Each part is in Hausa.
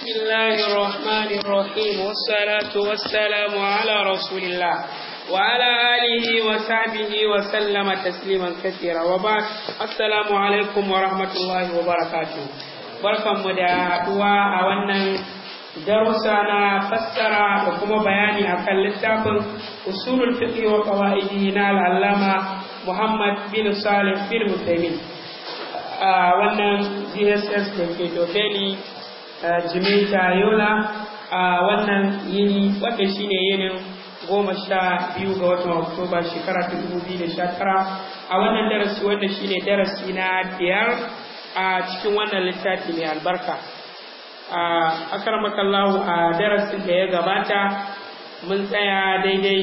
بسم الله الرحمن الرحيم والصلاة والسلام على رسول الله وعلى آله وصحبه وسلم تسليما كثيرا وبعد السلام عليكم ورحمة الله وبركاته barkanmu da haɗuwa a wannan darussa na fassara da kuma bayani akan littafin usulul fiqh wa qawaidihi na al-allama Muhammad bin Salih bin Uthaymeen wannan GSS da ke Dobeli Jimeta Yola wannan yini wanda shine yinin 12 ga watan Oktoba shekara ta 2019 a wannan darasi wanda shine darasi na 5 a cikin wannan littafi mai albarka. Akramakallahu a darasin da ya gabata mun tsaya daidai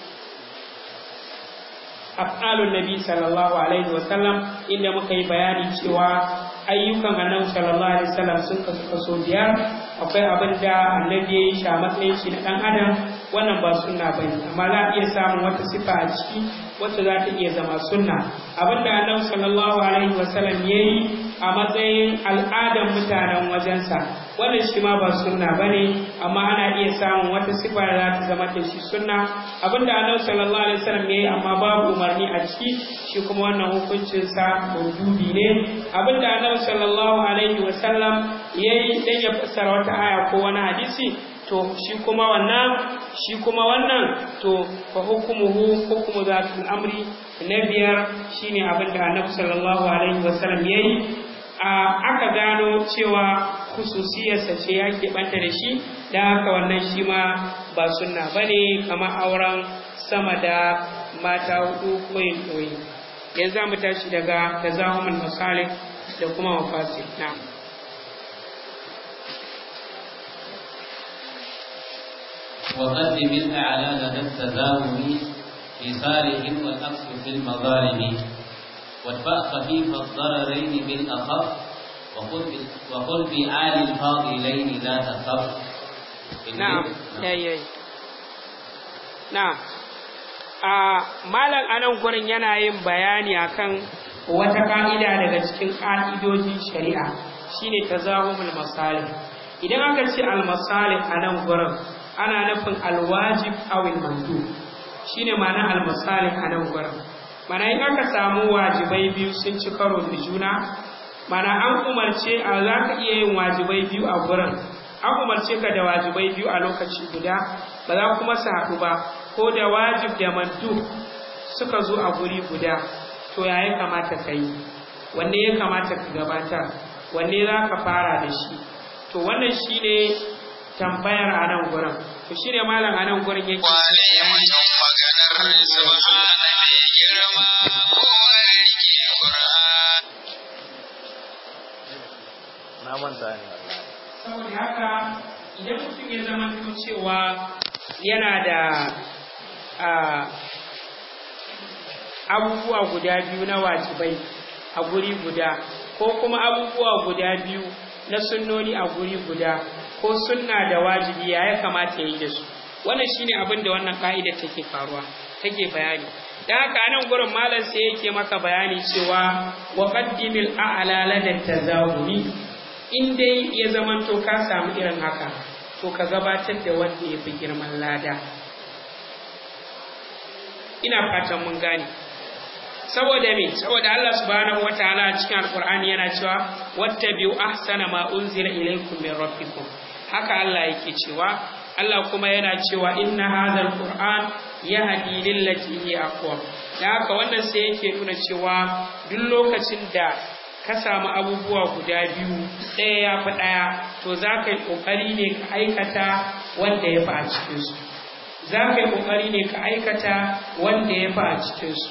af'alun nabi sallallahu alaihi wasallam inda muka yi bayani cewa ayyukan annabi sallallahu alaihi wasallam sun kaso biyar. Akwai abin da annabi ya yi shi a matsayin shi na dan adam, wannan ba sunna bane, amma za a iya samun wata sifa a ciki wacce za ta iya zama sunna. Abin da annabi sallallahu alaihi wasallam ya yi a matsayin al'adar mutanen wajensa, wannan shi ma ba sunna bane, amma ana iya samun wata sifa da za ta zama da shi sunna. Abin da annabi sallallahu alaihi wasallam ya yi amma babu umarni a ciki, shi kuma wannan hukuncinsa maudubi ne. Abin da annabi sallallahu alaihi wasallam ya yi dan ya fassara wata aya ko wani hadisi, to shi kuma wannan to fa hukumuhu hukumu zatul amri. Na biyar shine abin da annabi sallallahu alaihi wasallam ya yi aka gano cewa khususiyarsa ce ya keɓanta da shi, da haka wannan shi ma ba sunna bane, kamar auren sama da mata hudu ko yin ɗoyi. Yanzu za mu tashi daga tazahumul masalih da kuma mafasid. Na'am. وقدم الأعلى لدى التزاهم في صالح والأقص في المظالم وادفع خفيف الضررين بالأخف وقل بآل الفاضلين لا تخف. نعم نعم malam anan gurin yana yin bayani akan wata ka'ida daga cikin ka'idojin shari'a, shine tazahumul masalih. Idan aka ce al masalih anan gurin ana nufin al wajib aw al mandub, shine ma'anar al masalih anan gurin. Mana in aka samu wajibai biyu sun ci karo da juna, mana an umarce za ka iya yin wajibai biyu a gurin, an umarce ka da wajibai biyu a lokaci guda, ba za kuma su haɗu ba, ko da wajib da mandub suka zo a guri guda, to ya kamata ka yi, wanne ya kamata ka gabatar, wanne za ka fara da shi? To wannan shi ne tambayar a nan gurin. To shi ne malam a nan gurin yake saboda haka idan mutum ya zama cewa yana da abubuwa guda biyu na wajibai a guri guda, ko kuma abubuwa guda biyu na sunnoni a guri guda, ko sunna da wajibi ya kamata ya yi da su, wannan shine abin da wannan ka'ida take bayani. Da haka nan gurin malam sai yake maka bayani cewa wa qaddimil a'la lada tazahumi. In dai ya zamanto ka samu irin haka, to ka gabatar da wanda ya fi girman lada. Ina fatan mun gane. Saboda me? Saboda Allah subhanahu wataala a cikin Alƙur'ani yana cewa wattabi'u ahsana ma unzila ilaykum min rabbikum. Haka Allah yake cewa, Allah kuma yana cewa inna hadhal qur'an yahdi lillati hiya aqwam. Da haka wannan sai yake nuna cewa duk lokacin da ka samu abubuwa guda biyu, ɗaya ya fi ɗaya, to za ka yi ƙoƙari ne ka aikata wanda ya fi a cikinsu. Za ka yi ƙoƙari ne ka aikata wanda ya fi a cikinsu.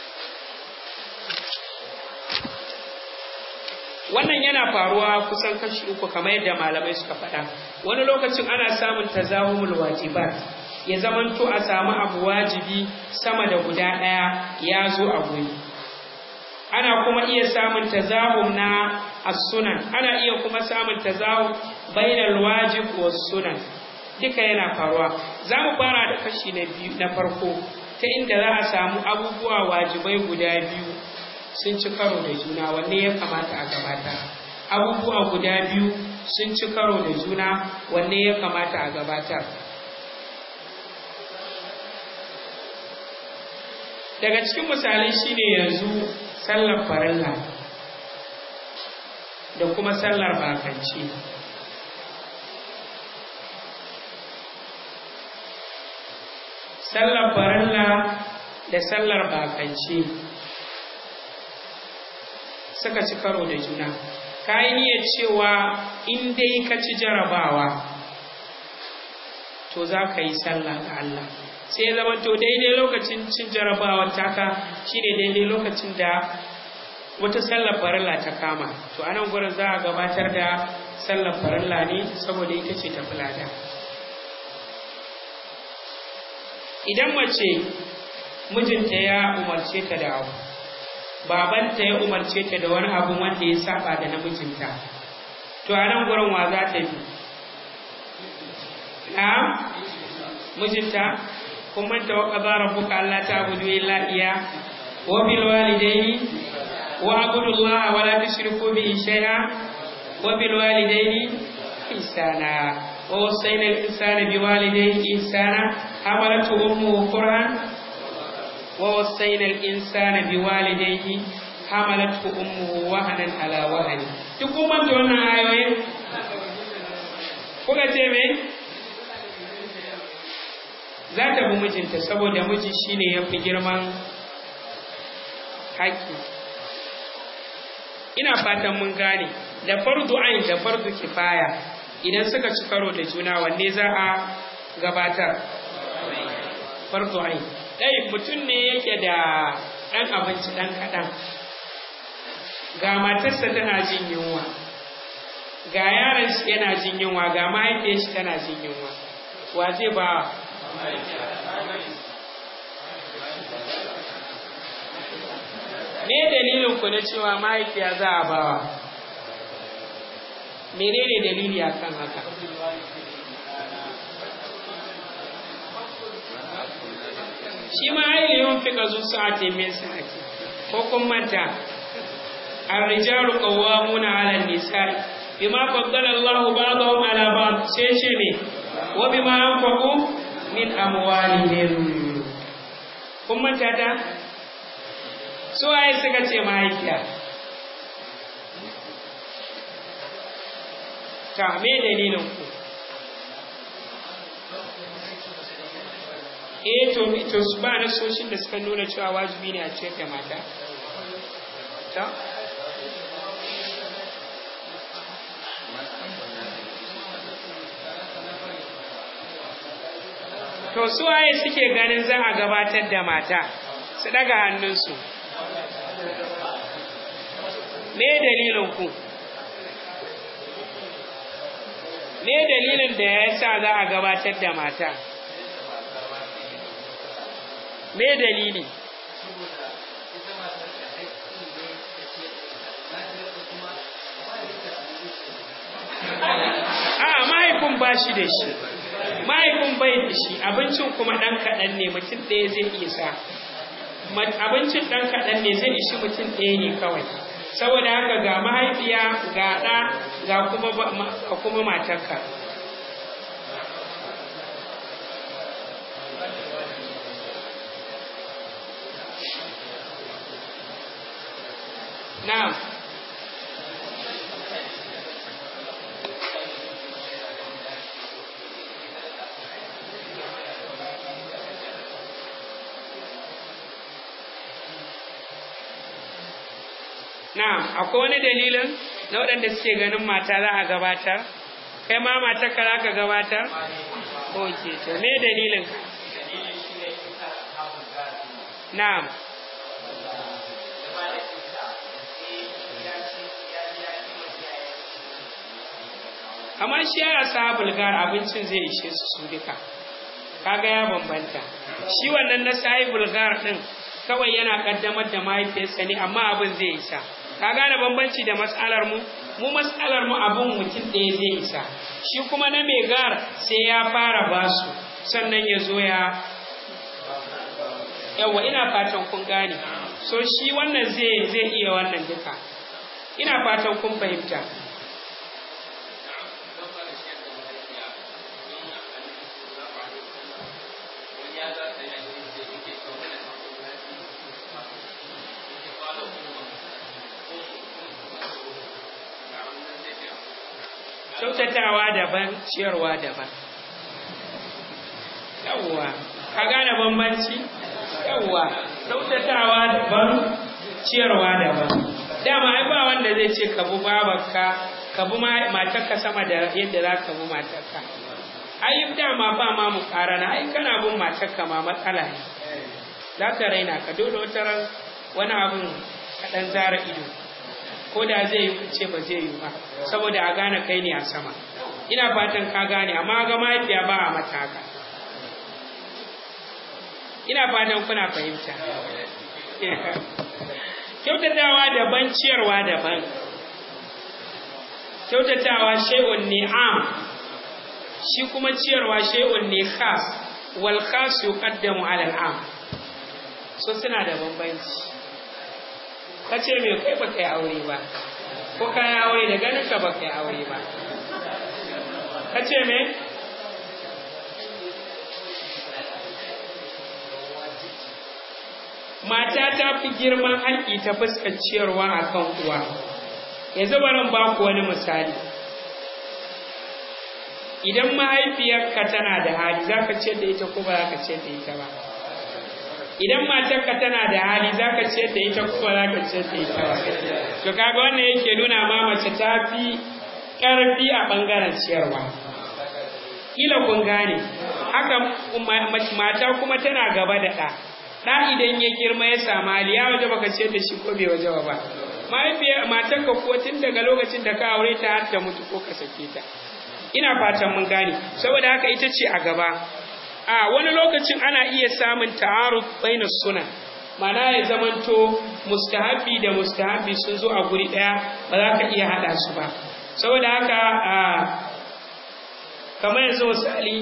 Wannan yana faruwa kusan kashi uku kamar yadda malamai suka faɗa. Wani lokacin ana samun tazahumul wajibat, ya zamanto a samu abu wajibi sama da guda ɗaya ya zo a guri. Ana kuma iya samun tazahum na as-sunan, ana iya kuma samun tazahum bainal wajib was sunan. Duka yana faruwa. Za mu fara da kashi na farko, ta inda za a samu abubuwa wajibai guda biyu sun ci karo da juna, wanne ya kamata a gabata. abubuwa guda biyu sun ci karo da juna, wanne ya kamata a gabatar? Daga cikin misalai shine yanzu sallar farilla da kuma sallar bakanci. Sallar farilla da sallar bakanci suka ci karo da juna. Ka yi niyyar cewa in dai ka ci jarabawa to za ka yi sallah ga Allah, sai zama to daidai lokacin cin jarabawar taka shine daidai lokacin da wata sallar farilla ta kama, to a nan gurin za a gabatar da sallar farilla ne saboda ita ce ta fulada. Idan mace mijinta ya umarce ta da abu, babanta ya umarce ta da wani abu wanda ya saba da namijinta, to a nan gurin wa za ta bi? Mijinta. kuma ta waqada rabbuka alla ta'budu illa iyyah wa bil walidayni wa abudu allaha wa la tushriku bihi shay'a wa bil walidayni ihsana wa wasayna al insana bi walidayhi ihsana hamalathu ummuhu kurhan wa wasayna al insana bi walidayhi hamalathu ummuhu wahanan ala wahani. Duk kuma da wannan ayoyin kuka ce me? Za ta bi mijinta saboda miji shine yafi girman haƙƙi. Ina fatan mun gane, da fardu ain da fardu kifaya idan suka ci karo da juna wanne za a gabatar? Fardu ain. Dai mutum ne yake da ɗan abinci ɗan kaɗan, ga matarsa tana jin yunwa, ga yaron shi yana jin yunwa, ga mahaifiyar shi tana jin yunwa, wa zai ba? Me dalilin ku na cewa mahaifiya za a bawa? Menene dalili akan haka? Shi ma ailiyon fi ƙazu sa'ate min sa'ate, ko kun manta ar-rijalu qawwamuna 'ala an-nisa'i bima faddala Allahu ba'dahum 'ala ba'd, sai ce me wa bima anfaqu min amwalihim. Kun manta ta? So ai suka ce mahaifiya. Ta me dalilin ku? To su ba na soshin da suka nuna cewa wajibi ne a ciyar da mata. Ta? To su waye suke ganin za a gabatar da mata? Su daga hannunsu. Me dalilin ku? Me dalilin da ya sa za a gabatar da mata? Me dalili? Mahaifin ba shi da shi. Mahaifin bai da shi, abincin kuma ɗan kaɗan ne, mutum ɗaya zai isa. Abincin ɗan kaɗan ne zai ishi mutum ɗaya ne kawai. Saboda haka ga mahaifiya, ga ɗa, ga kuma matarka. Na'am. Na'am, akwai wani dalilin na waɗanda suke ganin mata za a gabatar? Kai ma matarka za ka gabatar? Oke, to me dalilin? Na'am. Kamar shi ya ashabul gar abincin zai ishe su duka. Kaga ya bambanta. Shi wannan na sahibul gar din kawai yana kaddamar da mahaifiyarsa ne, amma abin zai isa. Ka gane bambanci da mas'alar mu mas'alar mu abin mutum ɗaya zai isa, shi kuma na mai gar sai ya fara basu sannan ya zo ya yawa. Ina fatan kun gane, so shi wannan zai iya wannan duka, ina fatan kun fahimta. kyautatawa daban ciyarwa daban. Yawwa ka gane bambanci? Yawwa kyautatawa daban ciyarwa daban. Dama ai ba wanda zai ce ka bu babarka ka bu matarka sama da yadda za ka bu matarka. Ai dama ba ma mu karana, ai kana bin matarka ma matsala ne. Za ta raina ka dole wata ran wani abin kaɗan zara ido, ko da zai yi ce ba zai yi ba, saboda a gane kai ne a sama. Ina fatan ka gane, amma ga mahaifiya ba a mata haka. Ina fatan kuna fahimta. Kyautatawa daban ciyarwa daban. Kyautatawa shay'un ni'am, shi kuma ciyarwa shay'un ne khas, wal khas yuqaddamu 'ala al'am. So suna da bambanci. Kace me kai baka yi aure ba, ko kai aure da ganin ka baka yi aure ba. Kace me? Mata ta fi girman haƙƙi ta fuskar ciyarwa akan uwa. Yanzu bari ba ku wani misali. Idan mahaifiyarka tana da hali, za ka ciyar da ita ko ba za ka ciyar da ita ba? Idan matarka tana da hali, za ka ciyar da ita ko ba za ka ciyar da ita ba? To kaga wannan yake nuna ma mace ta fi ƙarfi a ɓangaren ciyarwa. Kila kun gane, haka mata kuma tana gaba da ɗa. Ɗa idan ya girma ya samu hali, ya waje baka ciyar da shi ko bai waje ba. Matarka ko tun daga lokacin da ka aure ta har ta mutu ko ka sake ta. Ina fatan mun gane, saboda haka ita ce a gaba. Wani lokacin ana iya samun ta'arud bainas sunan, mana ya zamanto mustahabi da mustahabi sun zo a guri daya, ba za ka iya hada su ba. Saboda haka kamar yanzu misali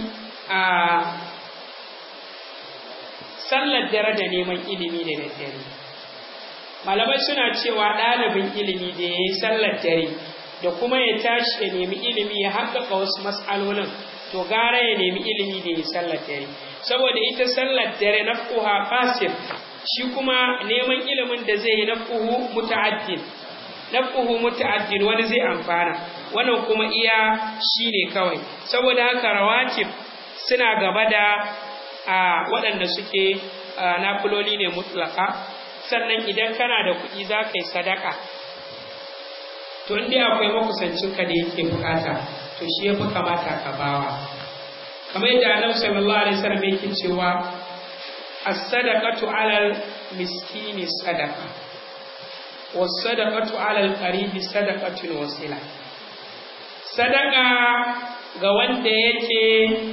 sallar dare da neman ilimi da daddare. Malamai suna cewa ɗalibin ilimi da ya yi sallar dare da kuma ya tashi ya nemi ilimi ya haƙaƙa wasu mas'alolin, to gara ya nemi ilimi da ya sallar dare, saboda ita sallar dare nafquha qasir, shi kuma neman ilimin da zai yi nafquhu muta'addin, wani zai amfana, wannan kuma iya shine kawai. Saboda haka rawatib suna gaba da waɗanda suke nafiloli ne mutlaka. Sannan idan kana da kuɗi za ka yi sadaka, to inda akwai makusancinka da yake bukata, to shi ya fi kamata ka bawa. Kamar yadda Annabi sallallahu alaihi wasallam yake cewa as-sadaqatu 'alal miskini sadaqa, was-sadaqatu 'alal qaribi sadaqatun wasila. Sadaka ga wanda yake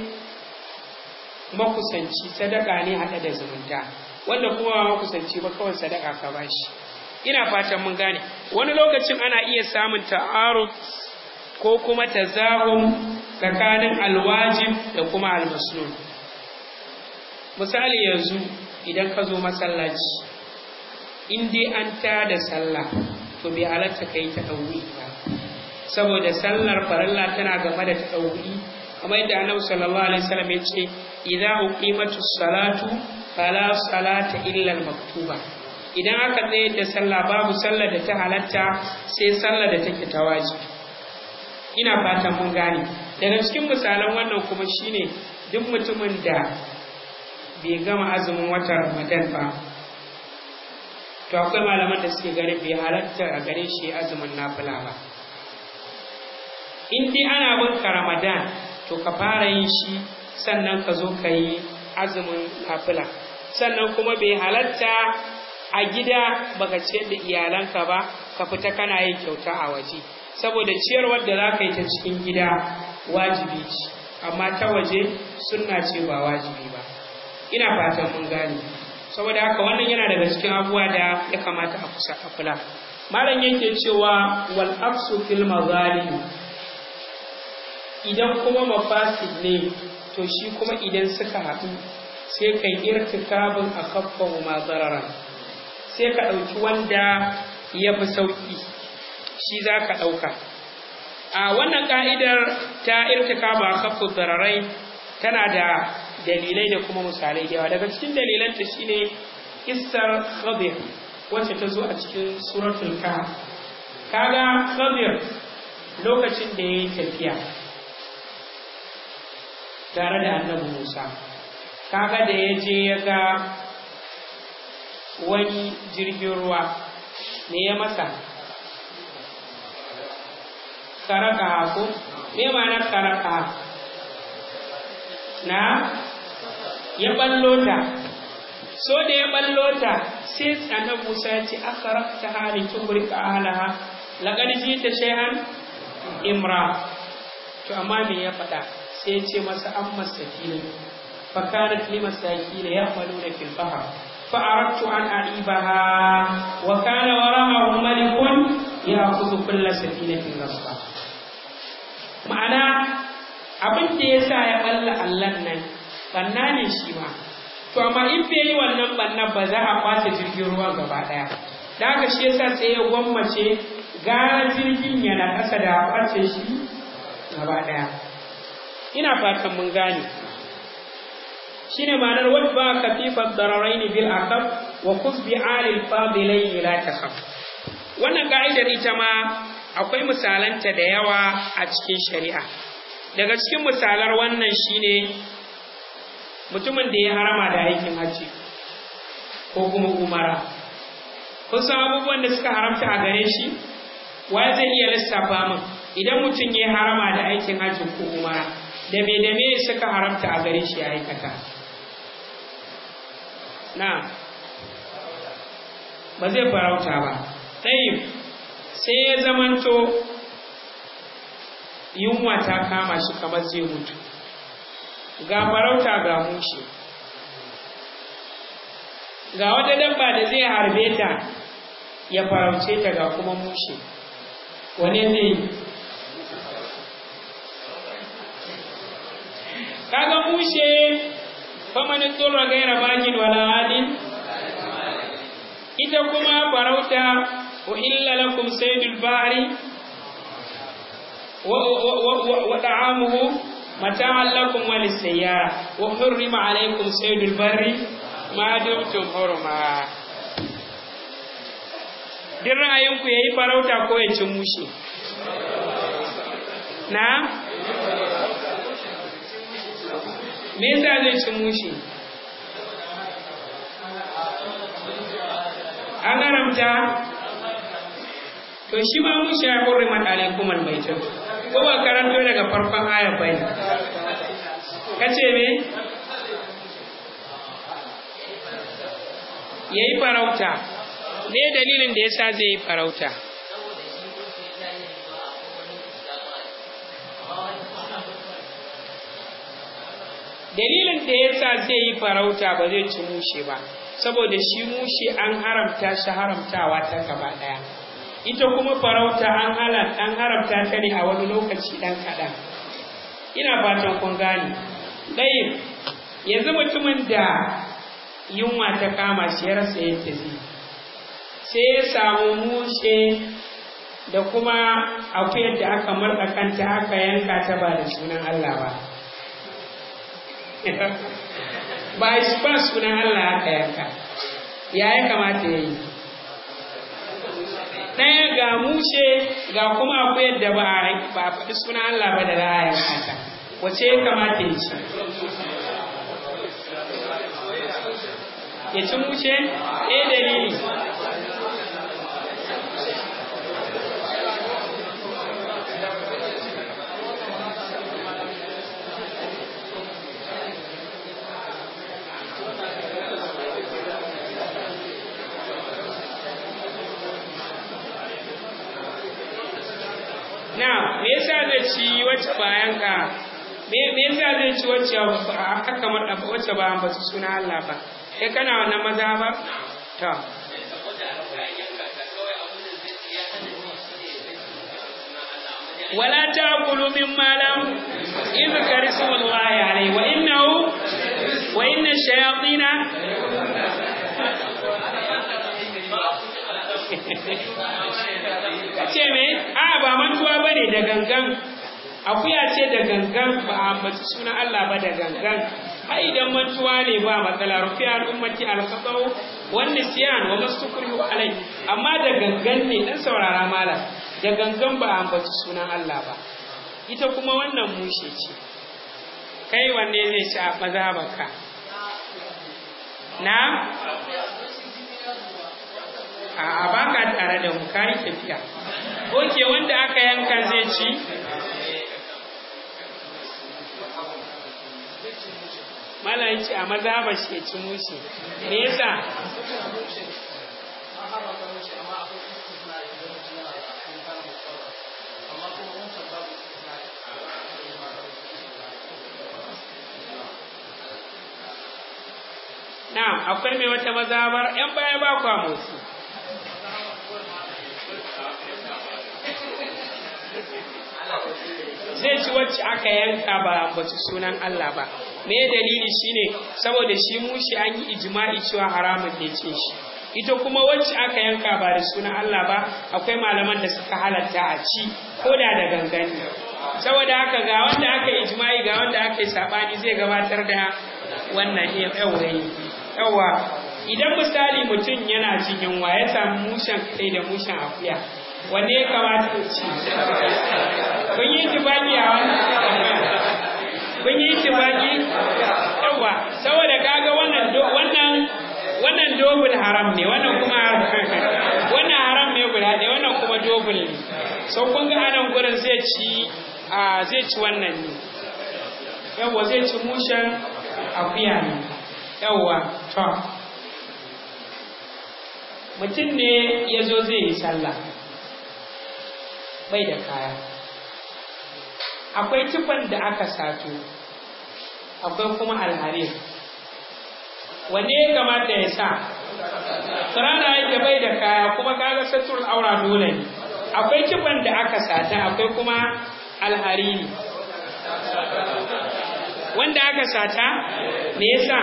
makusanci sadaka ne hada da zumunta, wanda kuma makusanci ba kawai sadaka ka bashi. Ina fatan mun gane. Wani lokacin ana iya samun ta'arud ko kuma tazahum tsakanin alwajib da kuma almasnun. Misali yanzu idan ka zo masallaci, in dai an tada sallah, to bai halatta kai ta ɗauki ba, saboda sallar farilla tana gaba da ta ɗauki, kamar yadda Annabi sallallahu alaihi wasallam ya ce idza uqimatus salatu fala salata illa al-maktuba. Idan aka tsayar da sallah, babu sallar da ta halatta sai sallar da take ta wajibi. Ina fatan mun gane. Daga cikin misalan wannan kuma shine duk mutumin da bai gama azumin watan Ramadan ba, to akwai malaman da suke ganin bai halatta a gare shi azumin nafila ba. In dai ana bin ka Ramadan, to ka fara yin shi sannan ka zo ka yi azumin nafila. Sannan kuma bai halatta a gida baka ciyar da iyalanka ba, ka fita kana yin kyauta a waje, saboda ciyarwar da za ka yi ta cikin gida wajibi ce, amma ta waje sunna ce ba wajibi ba. Ina fatan mun gane. Saboda haka wannan yana daga cikin abubuwa da ya kamata a kula. Malam yake cewa wal aqsu fil mazalim, idan kuma mafasid ne, to shi kuma idan suka haɗu sai kai irtikabun akaffahu ma dararan, sai ka ɗauki wanda ya fi sauƙi, shi za ka ɗauka. A wannan ƙa'idar ta irtikaba akaffu dararai tana da dalilai da kuma misalai da yawa. Daga cikin dalilanta shine kissar Khadir wacce ta zo a cikin suratul Kahf. Kaga Khadir lokacin da yayi tafiya tare da annabi Musa kaga da yaje ya ga wani jirgin ruwa me ya masa karaka ko me ma'anar karaka na ya ballota so da ya ballota sai annabi Musa ya ce akharakta hali tubrika ahlaha laqad jita shay'an imra to amma me ya faɗa sai ya ce masa amma sakina fa kanat limasakina ya'maluna fil bahr fa aradtu an a'ibaha wa kana wara'ahum malikun ya'khudhu kull sakinatin ghasba ma'ana abin da yasa ya balla Allah nan banna ne shi ma to amma in bai yi wannan bannan ba za a kwace jirgin ruwan gaba daya da haka shi yasa sai ya gwammace gara jirgin yana kasa da kwace shi gaba daya ina fatan mun gane shine ma'anar wadba kafifat dararain bil aqab wa khuz bi alil fadilain la takhaf wannan ka'idar ita ma akwai misalanta da yawa a cikin shari'a daga cikin misalar wannan shine mutumin da ya harama da aikin hajji ko kuma umara kun san abubuwan da suka haramta a gare shi wa zai iya lissafa min idan mutum ya harama da aikin hajji ko umara da me suka haramta a gare shi ya aikata na ba zai farauta ba sai ya zamanto yunwa ta kama shi kamar zai mutu ga farauta ga mushi ga wata dabba da zai harbe ta ya farauce ta ga kuma mushi wane zai yi kaga mushe famanin tsoron gaira bakin wala hadin ita kuma farauta wa illa lakum saydul bahri wa ta'amuhu mata'an lakum wa lis-sayyara wa hurrima alaykum saydul barri ma dumtum hurma din ra'ayinku yayi farauta ko ya ci mushi na me yasa zai ci mushi an haramta to shi ma mushi ya hurrima alaykum al-maytah ko ba karanto daga farkon ayar bane kace me yayi farauta me dalilin da yasa zai yi farauta dalilin da yasa zai yi farauta ba zai ci mushe ba saboda shi mushe an haramta shi haramtawa ta gaba daya ita kuma farauta an haramta ta ne a wani lokaci dan kaɗan ina fatan kun gane ɗayin yanzu mutumin da yunwa ta kama shi ya rasa yadda zai sai ya samu mushe da kuma akuyar da aka murɗa kanta aka yanka ta ba da sunan Allah ba ba sunan Allah aka yanka ya kamata ya yi ɗaya ga mushe ga kuma akwai yadda ba a faɗi suna Allah ba da ra'ayin haka wace ya kamata ya ci ya ci mushe ɗaya dalili na me yasa zai ci wacce bayan ka me yasa zai ci wacce aka kamar da wacce ba ba su suna Allah ba kai kana wannan maza ba to wala ta'kulu mimma lam yuzkar ismullahi alayhi wa inna shayatina ce me a ba mantuwa bane da gangan akuya ce da gangan ba a ambaci sunan Allah ba da gangan ai idan mantuwa ne ba matsala, rufi al'ummati al-khata'u wan nisyan wa mastukrihu alai. Amma da gangan ne, dan saurara malam, da gangan ba ambaci sunan Allah ba, ita kuma wannan mushe ce. Kai wanne zai ci a mazhabanka? Na a baka tare da mu kai tafiya. Oke, wanda aka yanka zai ci malam ce a mazhaban shi ya ci mushe. Me yasa? Na'am, akwai mai wata mazhabar ‘yan baya ba kwa motsi. Zai ci wacce aka yanka ba ambaci sunan Allah ba. Me dalili shine saboda shi mushi an yi ijma'i cewa haramun ne ce shi. Ita kuma wacce aka yanka ba da sunan Allah ba, akwai malaman da suka halatta a ci koda da gangani. Saboda haka ga wanda aka ijma'i ga wanda aka yi sabani zai gabatar da wannan yawa. Idan misali mutum yana jin yunwa ya samu mushen kai da mushen akuya, wanne ya kamata ya ci? Kun yi tibaki a kun yi tibaki? Yawa, saboda kaga wannan dobul haram ne, wannan kuma wannan haram ne guda ɗaya, wannan kuma dobul ne. So kun ga anan gurin zai ci wannan ne. Yawa, zai ci mushen akuya ne. Yawa, to mutum ne ya zo zai yi sallah bai da kaya, akwai tufan da aka sato, akwai kuma alharir. Wanne ya kamata ya sa? Tsirana yake bai da kaya kuma kaga satur aura dole ne. Akwai tufan da aka sata, akwai kuma alhariri. Wanda aka sata me yasa?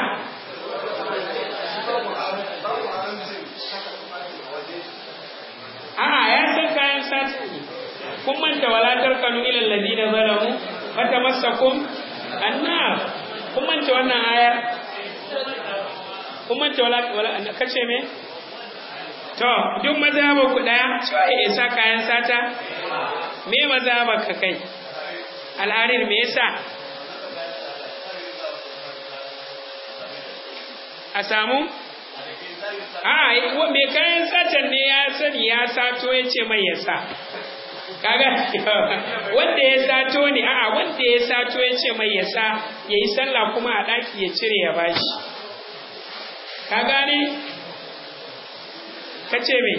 A'a, ya san kayan sata ne. Kun manta wala tarkanu ila alladhina zalamu fatamassakum annar. Kun manta wannan ayar? Kun manta wala kace me? To, duk mazhaban ku daya cewa ya sa kayan sata? Me mazhaban ka kai? Al'arir me yasa? A samu? Mai kayan satan ne ya sani ya sato ya ce mai ya sa. Kaga wanda ya sato ne, wanda ya sato ya ce mai ya sa, ya yi sallah kuma a ɗaki ya cire ya bashi. Ka gane? Ka ce me?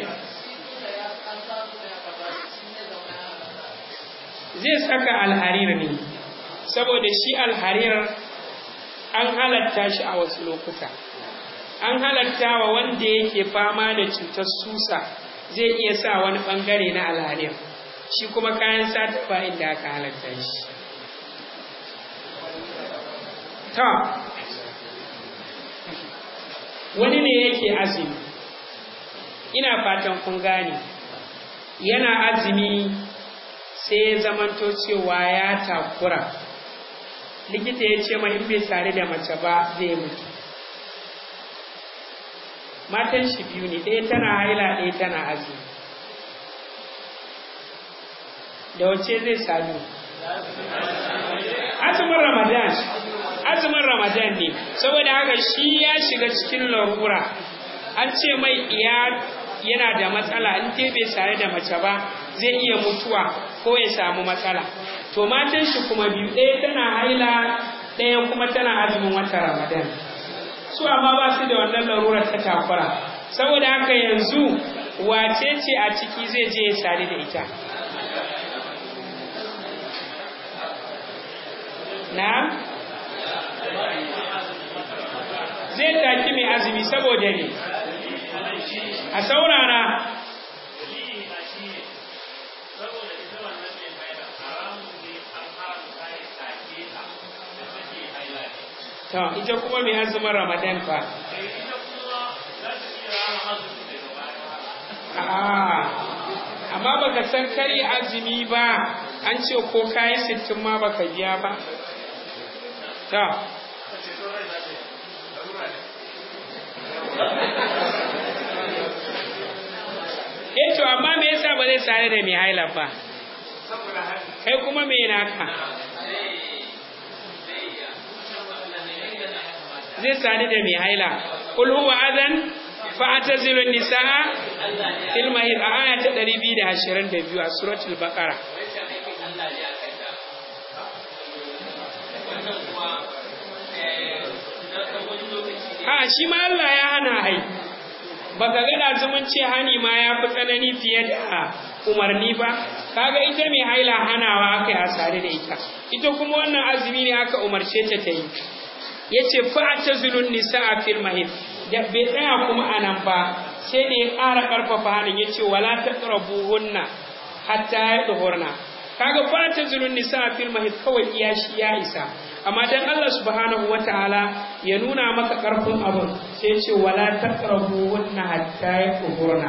Zai saka alharir ne, saboda shi alharir an halatta shi a wasu lokuta. An halatta wa wanda yake fama da cutar susa zai iya sa wani bangare na alharir, shi kuma kayan sata ba inda aka halatta shi. Ta wani ne yake azumi, ina fatan kun gane, yana azumi sai ya zamanto cewa ya takura. Likita ya ce mai in bai sare da mace ba zai mutu. Matan shi biyu ne, ɗaya tana haila ɗaya tana azumi. Da wace zai sadu? Azumin Ramadan ne, saboda haka shi ya shiga cikin larura. An ce mai yana da matsala, in dai bai sare da mace ba zai iya mutuwa ko ya samu matsala. To matan shi kuma biyu, ɗaya tana haila ɗaya kuma tana azumin wata Ramadan. Su amma ba su da wannan larurar ta takura, saboda haka yanzu wace ce a ciki zai je ya sadu da ita? Na? Zai taki mai azumi saboda ne? A saurara. To, ita kuma mai azumin Ramadan fa? Amma baka san kari azumi ba, an ce ko kayi 60 ma baka biya ba. To, to amma me yasa ba zai sare da mai haila ba? Kai kuma me naka? Zai sare da mai haila. Qul huwa adhan fa'tazilu nisaa fil mahid, aya ta 222 a suratul baqara. Shi ma Allah ya hana hai. Baka ga da zumunci hani ma ya fi tsanani fiye da umarni ba. Kaga ita mai haila hanawa aka yi asare da ita. Ita kuma wannan azumi ne aka umarce ta ta yi. Yace fa'tazilun nisaa fil mahid. Da bai tsaya kuma anan ba, sai da ya ƙara ƙarfafa hanin yace wala taqrabuhunna hatta yadhurna. Kaga fa'tazilun nisaa fil mahid kawai iya shi ya isa. Amma dan Allah subhanahu wataala ya nuna maka karfin abin sai ce wala taqrabuhunna hatta yaqhurna.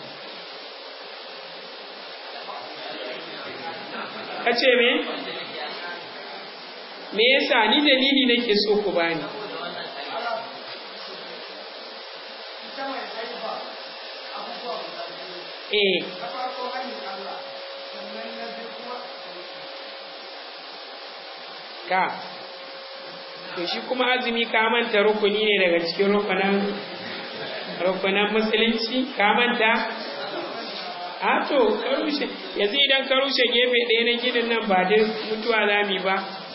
Kace me yasa ni dalili nake so ku bani? Ka to shi kuma azumi ka manta rukuni ne daga cikin rukunan musulunci, ka manta? To ka rushe yanzu, idan ka rushe gefe ɗaya na ginin nan ba dai mutuwa zami ba.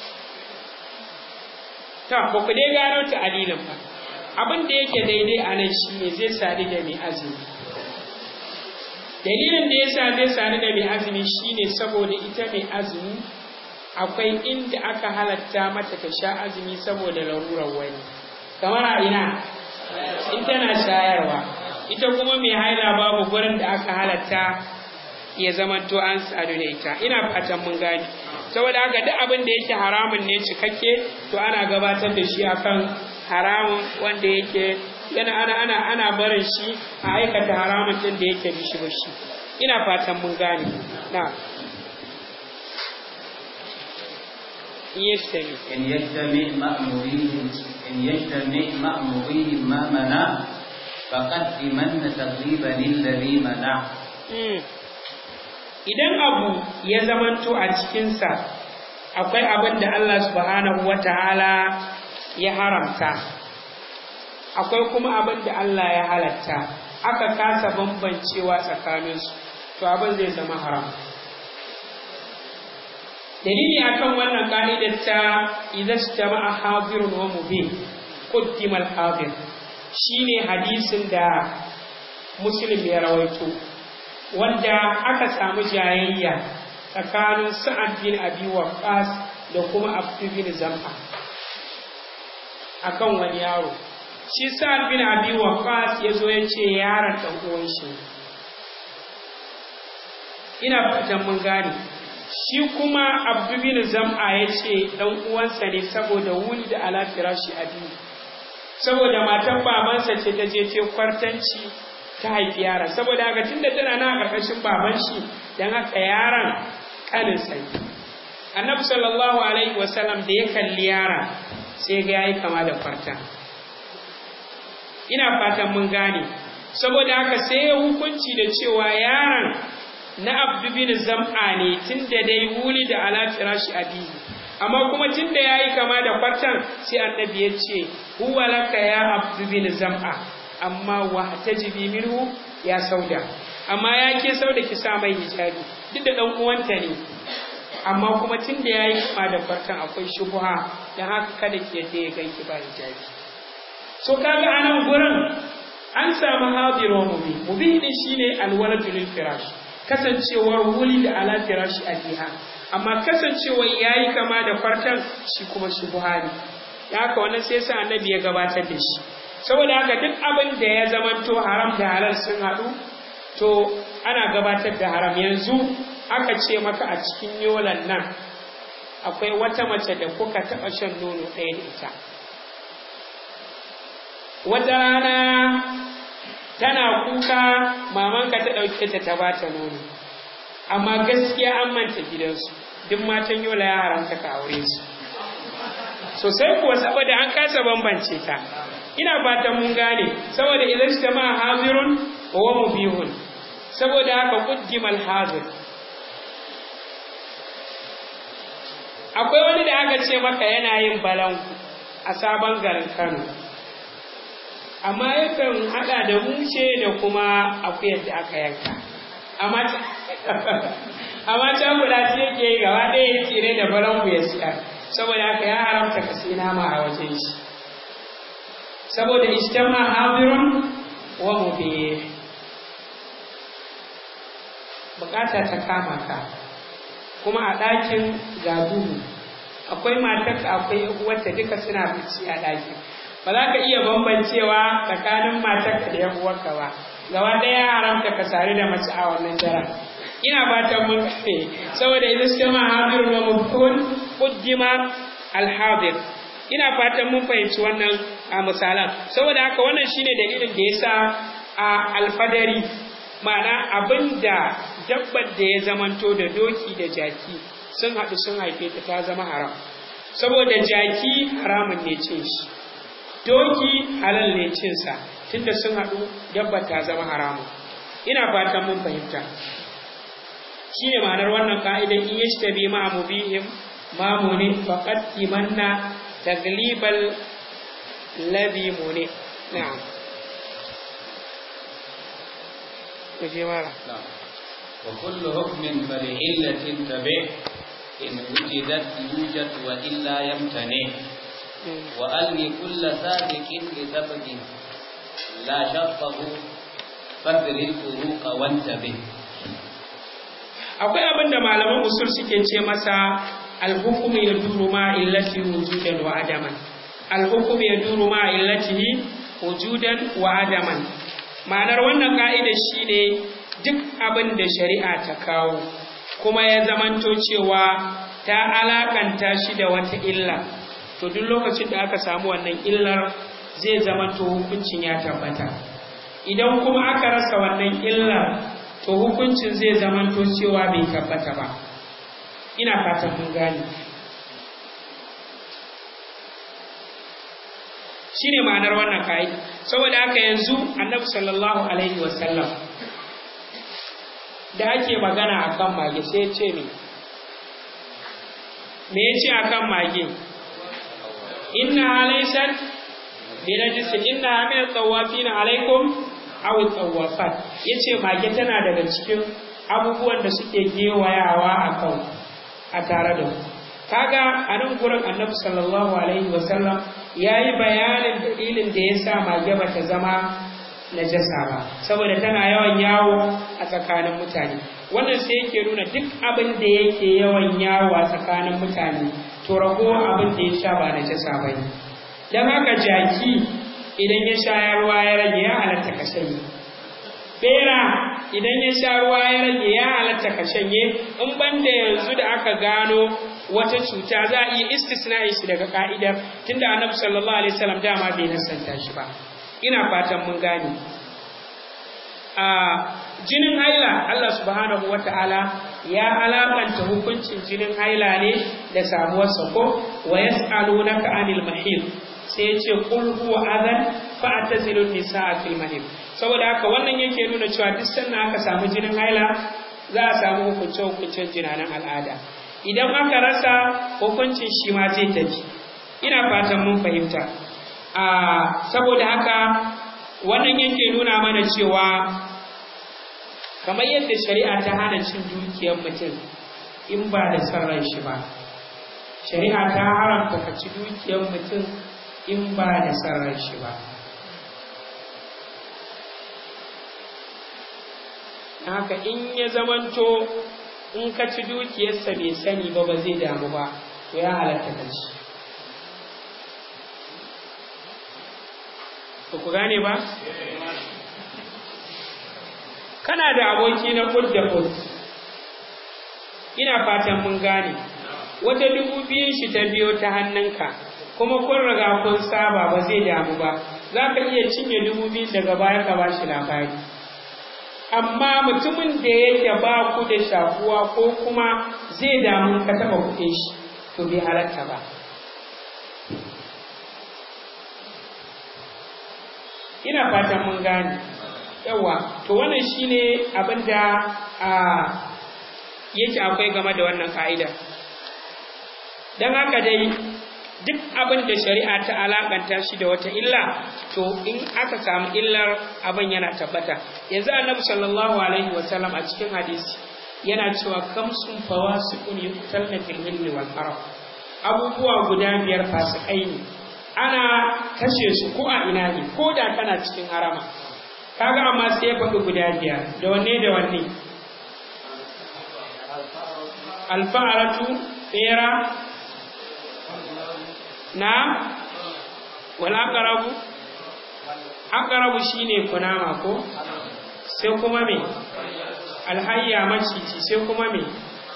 Ba ku dai gano ta alilin ba. Abin da yake daidai a nan shi ne zai sadu da mai azumi. Dalilin da ya sa zai sadu da mai azumi shi ne saboda ita mai azumi akwai inda aka halatta mata ta sha azumi saboda larurar wani. Kamar a ina? In tana shayarwa. Ita kuma mai haila babu gurin da aka halatta ya zamanto an sadu da ita. Ina fatan mun gane. Saboda haka duk abin da yake haramun ne cikakke, to ana gabatar da shi akan haramun wanda yake ana barin shi a aikata haramun din da yake bishi. Ina fatan mun gane. Na إن يجتمع مأمورين ما منع فقدمن تقريبا الذي منع. Idan abu ya zamanto a cikinsa akwai abin da Allah subhanahu wataala ya haramta, akwai kuma abin da Allah ya halatta, aka kasa bambancewa tsakaninsu, to abin zai zama haram. Dalili akan wannan ka'idar ta idan jama'a hadirun wa mubin qaddima al-hadir shine hadisin da Muslim ya rawaito, wanda aka samu jayayya tsakanin Sa'ad bin Abi Waqqas da kuma Abd bin Zam'a akan wani yaro. Shi Sa'ad bin Abi Waqqas yazo yace yaron dan uwan shi. Ina fatan mun gane. Shi kuma Abdu bin Zam'a ya ce ɗan uwansa ne saboda wuli da ala firashi abi, saboda matan babansa ce ta je ce kwartanci ta haifi yaron, saboda haka tunda tana nan a ƙarƙashin baban shi, dan haka yaron kanin sa. Annabi sallallahu alaihi wasallam da ya kalli yaron sai ga yayi kama da kwarta. Ina fatan mun gane. Saboda haka sai ya hukunci da cewa yaron na Abdu bin Zam'a ne tunda dai wuli da ala firashi abi, amma kuma tunda yayi kama da kwartan sai annabi ya ce huwa laka ya Abdu bin Zam'a amma wa tajibi minhu ya Sauda, amma ya ke Sauda ki sa mai hijabi, duk da dan uwanta ne, amma kuma tunda yayi kama da kwartan akwai shubha, dan haka kada ki yadda ya ganki ba hijabi. So kaga anan gurin an samu hadiru mubin din shine alwaladu lil firash, kasancewar wuli da ala firashi abiha, amma kasancewar yayi kama da farkan shi kuma shubha ne. Haka wannan sai sa annabi ya gabatar da shi. Saboda haka duk abin da ya zamanto haram da halal sun haɗu, to ana gabatar da haram. Yanzu aka ce maka a cikin yolan nan akwai wata mace da kuka taɓa shan nono ɗaya da ita. Wata rana tana kuka, mamanka ta ɗauke ta ba ta nono, amma gaskiya an manta gidansu, duk matan yola ya haramta ka aure su. sosai kuwa, saboda an kasa bambance ta. Ina fatan mun gane, saboda idan shi ma hazirun wa mubihun, saboda haka quddimal hazir. Akwai wani da aka ce maka yana yin balangu a sabon garin Kano, amma yakan hada da mushe da kuma akuyar da aka yanka, amma can guda ce yake yi gaba ɗaya ya tsire da balangu ya siya, saboda haka ya haramta ka sai nama a wajen shi, saboda ijtama hadirun wa mubih. Bukata ta kama ka kuma a ɗakin ga duhu, akwai matarka akwai uwarta duka suna fici a ɗakin, ba za ka iya bambancewa tsakanin matarka da uwarka ba, gaba ɗaya haramta ka sare da mace a wannan daren. Ina fatan mun kafe, saboda idan suka ma hadir wa mubkun qaddima al-hadir. Ina fatan mun fahimci wannan a misalan, saboda haka wannan shine dalilin da yasa a alfadari, ma'ana abinda dabbar da ya zamanto da doki da jaki sun haɗu sun haife ta zama haram, saboda jaki haramun ne cin shi, doki halal ne cin sa, tunda sun haɗu dabbar ta zama haramun. Ina fatan mun fahimta. Shine ma'anar wannan ka'idan, in yashtabi ma mubihim ma muni faqad imanna taglibal ladhi muni. Na'am. وكل حكم فلعلة تبع إن وجدت يوجد وإلا يمتنع وألغي كل سابق لسبب لا شرطه فذر الفروق وانتبه. akwai abin da malaman usul suke ce masa al-hukmu yaduru ma illati wujudan wa adaman. Al-hukmu yaduru ma illatihi wujudan wa adaman. Ma'anar wannan ka'ida shine duk abin da shari'a ta kawo kuma ya zamanto cewa ta alakanta shi da wata illa, to duk lokacin da aka samu wannan illar zai zamanto hukuncin ya tabbata. Idan kuma aka rasa wannan illar, to hukuncin zai zamanto cewa bai tabbata ba. Ina fatan mun gane. Shine ma'anar wannan ka'ida. Saboda haka yanzu Annabi sallallahu alaihi wasallam da ake magana akan mage sai ya ce me yace akan mage? Inna alaysat binajis, inna min tawafina alaikum aw tawafat. Yace mage tana daga cikin abubuwan da suke gewayawa akan a tare da ku. Kaga anan gurin Annabi sallallahu alaihi wasallam yayi bayanin dalilin da yasa mage bata zama najasa ba, saboda tana yawan yawo a tsakanin mutane. Wannan sai yake nuna duk abin da yake yawan yawo a tsakanin mutane, to ragowar abin da ya sha ba najasa bane. Dan haka jaki idan ya sha ruwa ya rage ya halatta ka shanye. Bera idan ya sha ruwa ya rage ya halatta ka shanye, in banda yanzu da aka gano wata cuta za a iya istisna'in shi daga ka'idar, tunda Annabi sallallahu alaihi wasallam dama bai nasanta shi ba. Ina fatan mun gane. Jinin haila, Allah subhanahu wata'ala ya alakanta hukuncin jinin haila ne da samuwar sako. Wa yas'alunaka anil mahid, sai yace qul huwa adhan fa'tazilun nisaa fil mahid. Saboda haka wannan yake nuna cewa duk sannan aka samu jinin haila za a samu hukuncin jinanan al'ada. Idan aka rasa, hukuncin shi ma zai tafi. Ina fatan mun fahimta. Saboda haka wannan yake nuna mana cewa kamar yadda shari'a ta hana cin dukiyar mutum in ba da son ran shi ba, shari'a ta haramta ka ci dukiyar mutum in ba da son ran shi ba. Haka in ya zamanto in ka ci dukiyarsa bai sani ba zai damu ba, to ya halatta ka ci. Ba ku gane ba? Kana da aboki na kud da kud, ina fatan mun gane. Wata 2000 shi ta biyo ta hannunka, kuma kun riga kun saba, ba zai damu ba. Za ka iya cinye 2000 daga baya ka ba shi labari. Amma mutumin da yake ba ku da shakuwa ko kuma zai damu ka taɓa kuɗe shi, to bai halatta ba. ina fatan mun gane. Yawa, to wannan shine abinda yake akwai game da wannan ka'ida. Dan haka dai duk abin da shari'a ta alakanta shi da wata illa, to in aka samu illar abin yana tabbata. Yanzu Annabi sallallahu alaihi wasallam a cikin hadisi yana cewa kamsun fawasiqun yuqtalna fil hilli wal haram. Abubuwa guda 5 fasikai ne, ana kashe su ko a ina ne, ko da kana cikin harama. Kaga amma sai ya faɗi guda 5, da wanne da wanne? Alfa'aratu, tsera, na wala aqrabu shine kunama ko, sai kuma me? Alhayya, maciji, sai kuma me?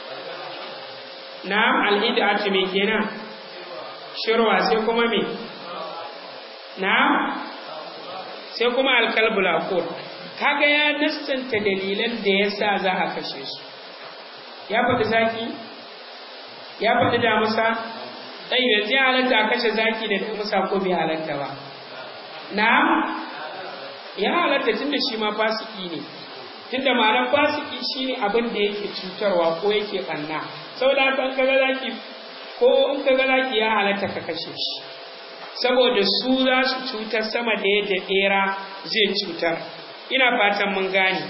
Na al'idatu me kenan? Shirwa, sai kuma me? Na sai kuma alkalbul aqur. Kaga ya nassanta dalilan da yasa za a kashe su. Ya faɗi zaki, ya faɗi damusa. Sai yanzu ya halatta a kashe zaki da damusa ko bai halatta ba? Na'am, ya halatta tunda shi ma fasiki ne. Tunda ma'anar fasiki shine abin da yake cutarwa ko yake ɓanna. Saboda haka in kaga zaki ko in kaga zaki ya halatta ka kashe shi. Saboda su za su cutar sama da yadda ɓera zai cutar. Ina fatan mun gane.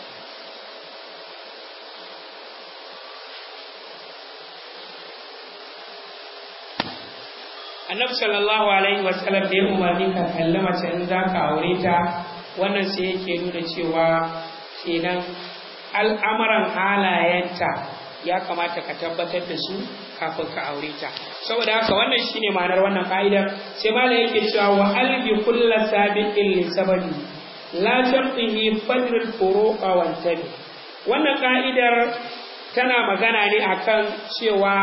Annabi sallallahu alaihi wasallam da ya umarni ka kalli mace in za ka aure ta, wannan sai yake nuna cewa kenan al'amuran halayenta ya kamata ka tabbatar da su kafin ka aure ta. Saboda haka wannan shine ma'anar wannan ka'idar. Sai malai yake cewa wa albi kullu sabiqin li sababi la shartihi fadlul furuqa wal tabi. Wannan ka'idar tana magana ne akan cewa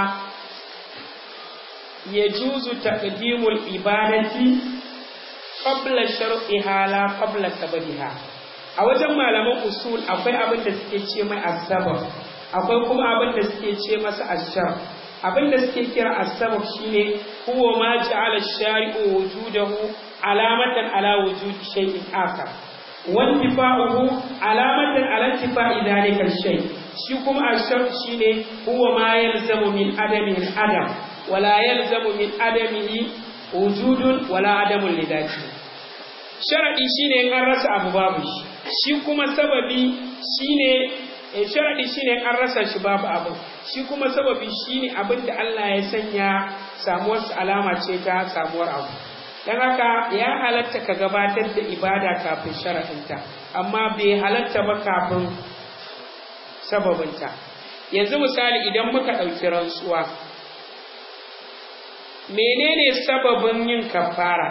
yajuzu taqdimul ibadati qabla shar'iha la qabla sababiha. A wajen malaman usul akwai abin da suke ce mai as-sabab, akwai kuma abin da suke ce masa ashar. Abin da suke kira as-sabab shine huwa ma ja'ala ash-shari'u wujudahu alamatan ala wujudi shay'in akhar wa intifa'uhu alamatan ala intifa'i dhalika ash-shay'. Shi kuma ashar shine huwa ma yalzamu min adamihi al-adam wala yalzamu min adamihi wujudun wala adamun lidati. Sharadi shine in an rasa abu babu shi kuma sababi shine sharadi shine an rasa shi babu abu, shi kuma sababi shine abin da Allah ya sanya samuwar alama ce ta samuwar abu. Dan haka ya halatta ka gabatar da ibada kafin sharadinta, amma bai halatta ba kafin sababinta. Yanzu misali idan muka ɗauki rantsuwa, menene sababin yin kafara?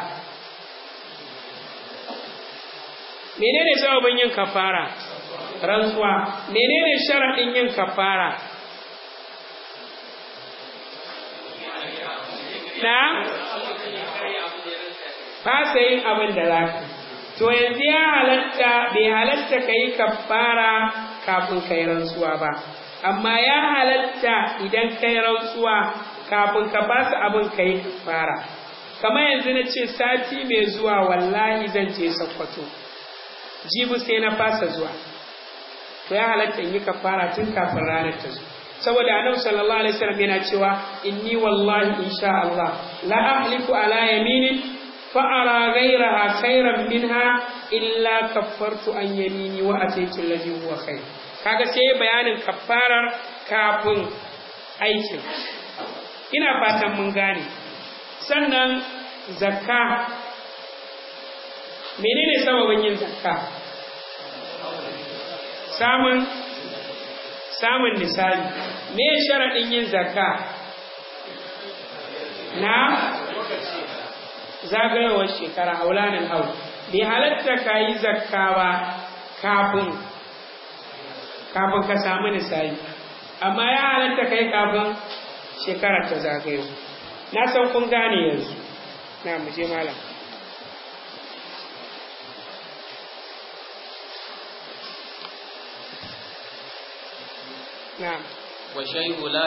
Menene sababin yin kafara? Rantsuwa. Menene sharadin yin kafara? Na? Fasa yin abin da zaka. To yanzu ya halatta, bai halatta ka yi kafara kafin ka yi rantsuwa ba. Amma ya halatta idan ka yi rantsuwa kafin ka fasa abin ka yi kafara. Kamar yanzu na ce sati mai zuwa wallahi zan je Sokoto, jibi sai na fasa zuwa, to ya halatta in yi kafara tun kafin ranar ta zo. Saboda Annabi sallallahu alaihi wasallam yana cewa inni wallahi insha Allah la ahliku ala yaminin fa ara ghayraha khairan minha illa kaffartu an yamini wa ataitu alladhi huwa khair. Kaga sai bayanin kafarar kafin aikin. Ina fatan mun gane. Sannan zakka, menene sababin yin zakka? Samun nisabi. Me sharadin yin zakka? Na zagayowar shekara, haulanin hau. Bai halatta ka yi zakka ba kafin ka samu nisabi, amma ya halatta ka yi kafin shekarar ta zagayo. Na san kun gane yanzu. Na mu je malam. نعم. وشيء لا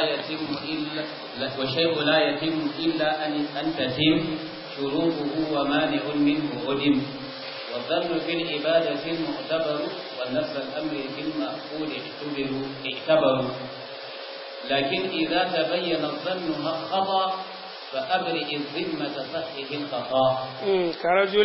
يتم إلا أن تتم شروطه ومانع منه عدم والظن في العبادة المعتبر والنفس الأمر في المأخوذ اعتبروا لكن إذا تبين الظن خطأ فأبرئ الذمة صحه الخطأ كرجل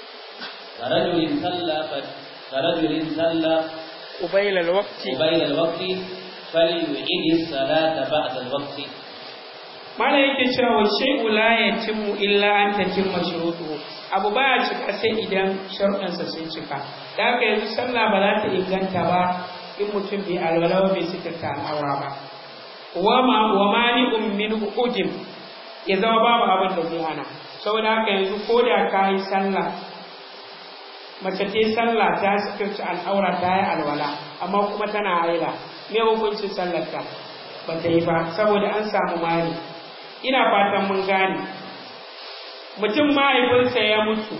صلى قبيل الوقت فليعيد الصلاة بعد الوقت. mana yake cewa shay'u la yatimmu illa an tatimma shurutuhu, abu baya cika sai idan sharuɗansa sun cika. Da haka yanzu sallah ba za ta inganta ba in mutum bai alwala bai sitirta al'aura ba. wa mani'un minhu ujim, ya zama babu abin da zai hana. Saboda haka yanzu ko da ka yi sallah, mace ta yi sallah ta sitirta al'aura ta yi alwala amma kuma tana haila, me hukuncin sallarta? Ba ta yi ba saboda an samu mani. Ina fatan mun gane. Mutum mahaifinsa ya mutu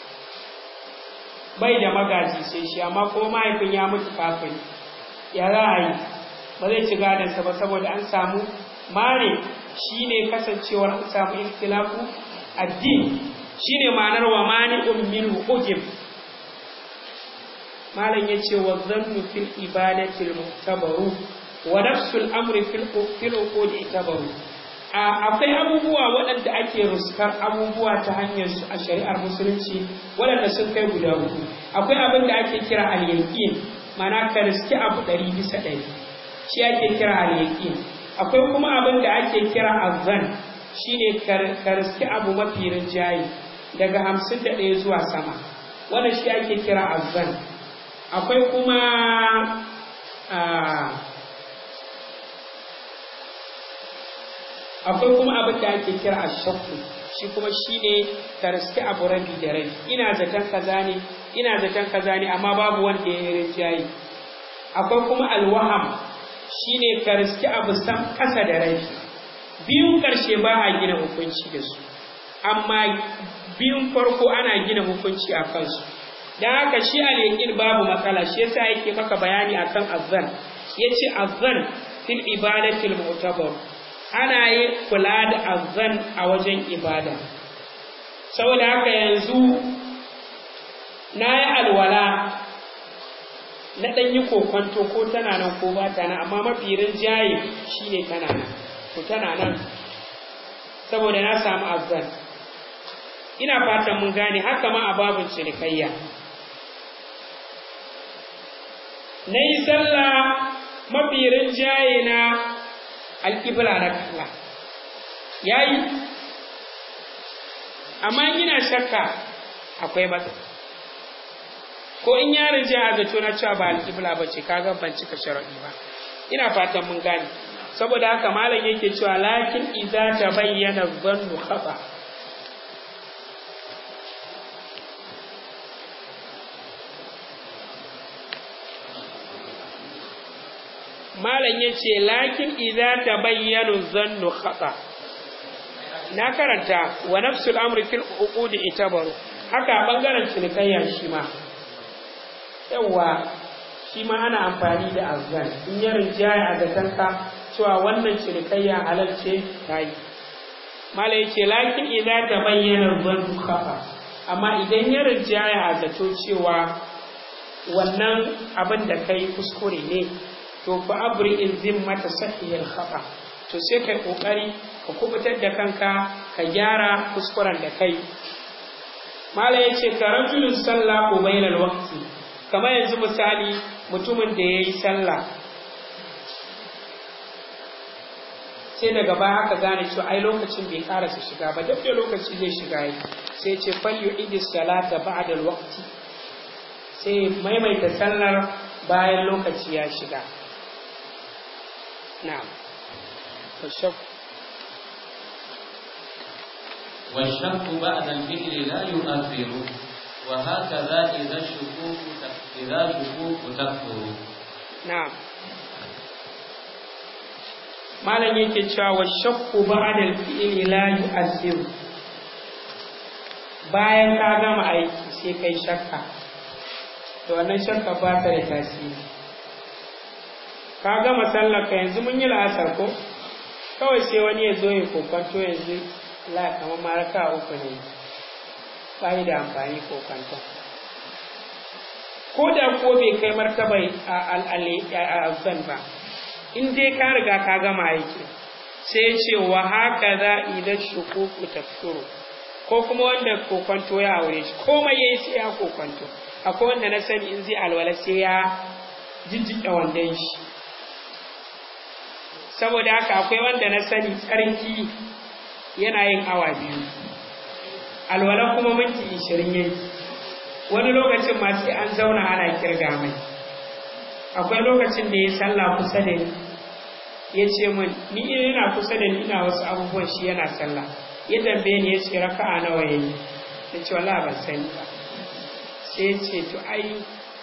bai da magaji sai shi, amma kuma mahaifin ya mutu kafin, ya za a yi? Ba zai ci gadansa ba saboda an samu mani. Shine kasancewar an samu ikhtilafu addini, shine ma'anar wa mani'un minhu ujib. Malam yace wa dhannu fil ibadati al-mu'tabaru wa nafsul amri fil uqud itabaru. Akwai abubuwa waɗanda ake ruskar abubuwa ta hanyar su a shari'ar musulunci waɗanda sun kai guda uku. Akwai abin da ake kira al-yaqin, ma'ana ka riski abu 100%, shi ake kira al-yaqin. Akwai kuma abin da ake kira azan, shine ka riski abu mafi rinjaye daga 51 zuwa sama, wannan shi ake kira azan. Akwai kuma abin da ake kira ashakku, shi kuma shine ka riski abu rabi da rabi, ina zaton kaza ne amma babu wanda ya rinjaye. Akwai kuma alwaham, shine ka riski abu sam kasa da rabi. Biyun karshe ba a gina hukunci da su, amma biyun farko ana gina hukunci a kansu. Dan haka shi al-yaqin babu matsala, shi yasa yake maka bayani akan azzan. Yace azzan fil ibadati al-mu'tabar, ana yi kula da azzan a wajen ibada. Saboda haka yanzu nayi alwala na dan yi kokonto ko tana nan ko ba ta nan, amma mafi rinjaye shine tana nan, to tana nan saboda na samu azzan. Ina fatan mun gane. Haka ma a babin cinikayya, na yi sallah mafi rinjaye na alƙibla na kalla, ya yi, amma ina shakka akwai matsala, ko in ya rinjaye a zato na cewa ba alƙibla ba ce, kaga ban cika sharaɗi ba. Ina fatan mun gane. Saboda haka malam yake cewa lakin idza tabayyana dhannu khata, malam yace lakin idza tabayyana dhannu khata. Na karanta wa nafsul amri fil uqud itabaru, haka bangaren cinikayya shi ma yawa, shi ma ana amfani da azan in ya rinjaya a zatanka cewa wannan cinikayya halal ce tayi. Malam yace lakin idza tabayyana dhannu khata, amma idan ya rinjaya a zato cewa wannan abin da kai kuskure ne, to fa abri in zimmata sahihil khata, to sai kai kokari ka kubutar da kanka, ka gyara kuskuren da kai. Mala yace ka rajulun salla ubaynal waqti, kamar yanzu misali mutumin da yayi sallah sai daga baya aka gane cewa ai lokacin bai karasa shiga ba, duk da lokaci zai shiga yi, sai ce fal yu'idi salata ba'da al-waqti, sai maimaita sallar bayan lokaci ya shiga. نعم. والشك بعد الفعل لا يؤثر، وهكذا إذا الشكوك تكثر. نعم. malam yake cewa wa shakku ba'da al-fi'li la yu'athir, bayan ka gama aiki sai kai shakka, to wannan shakka ba ta da tasiri. Ka gama sallar ka, yanzu mun yi la'asar ko, kawai sai wani ya zo ya kokonto yanzu la kamar maraka uku ne, ba yi da amfani kokonto. ko da ko bai kai martabai al-azan ba, in dai ka riga ka gama aiki. Sai ya ce wa hakaza idan shukuku tafsuru, ko kuma wanda kokonto ya aure shi, komai yayi sai ya kokonto. Akwai wanda na sani in zai alwala sai ya jijjiɗa wandan shi. Saboda haka akwai wanda na sani tsarki yana yin awa 2, alwala kuma minti 20 yake. Wani lokacin ma sai an zauna ana kirga mai. Akwai lokacin da ya sallah kusa da ni, ya ce min ni ina kusa da ni ina wasu abubuwan, shi yana sallah. Ya dambe ni ya ce raka'a nawa yayi, na ce wallahi ban sani ba. Sai ya ce to ai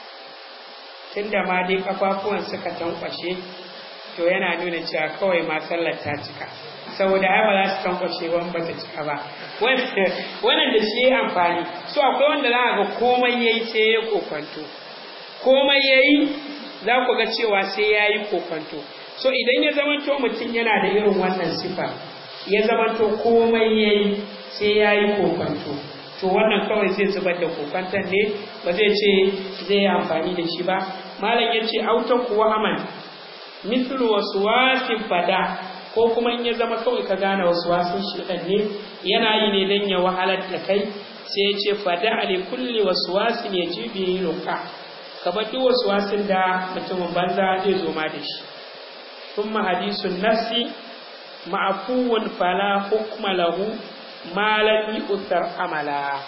tunda ma dai kafafuwan suka tankwashe, to yana nuna cewa kawai ma sallar ta cika, saboda ai ba za su tankwashe ba ta cika ba. Wannan da shi ya amfani. So akwai wanda za a ga komai yayi sai ya kokonto, komai yayi za ku ga cewa sai ya yi kokonto. So idan ya zamanto mutum yana da irin wannan sifa, ya zamanto komai yayi sai ya yi kokonto, to wannan kawai zai zubar da kokonton ne, ba zai ce zai yi amfani da shi ba. Malam ya ce auta kuwa aman mithlu waswasin fada, ko kuma in ya zama kawai ka gane waswasin shedan ne, yana yi ne dan ya wahalar da kai. Sai ya ce fada ali kulli waswasin yajibi luka, ka bar duk waswasin da mutumin banza zai zo ma da shi. Thumma hadisun nafsi ma'fuun fala hukma lahu ma lam yu'thar amala.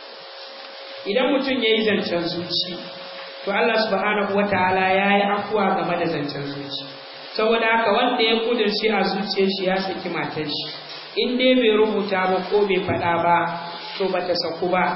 Idan mutum yayi zancen zuci, to Allah subhanahu wataala yayi afuwa game da zancen zuci. Saboda haka wanda ya kudurci a zuciyar shi ya saki matar shi, in dai bai rubuta ba ko bai faɗa ba, to bata saku ba.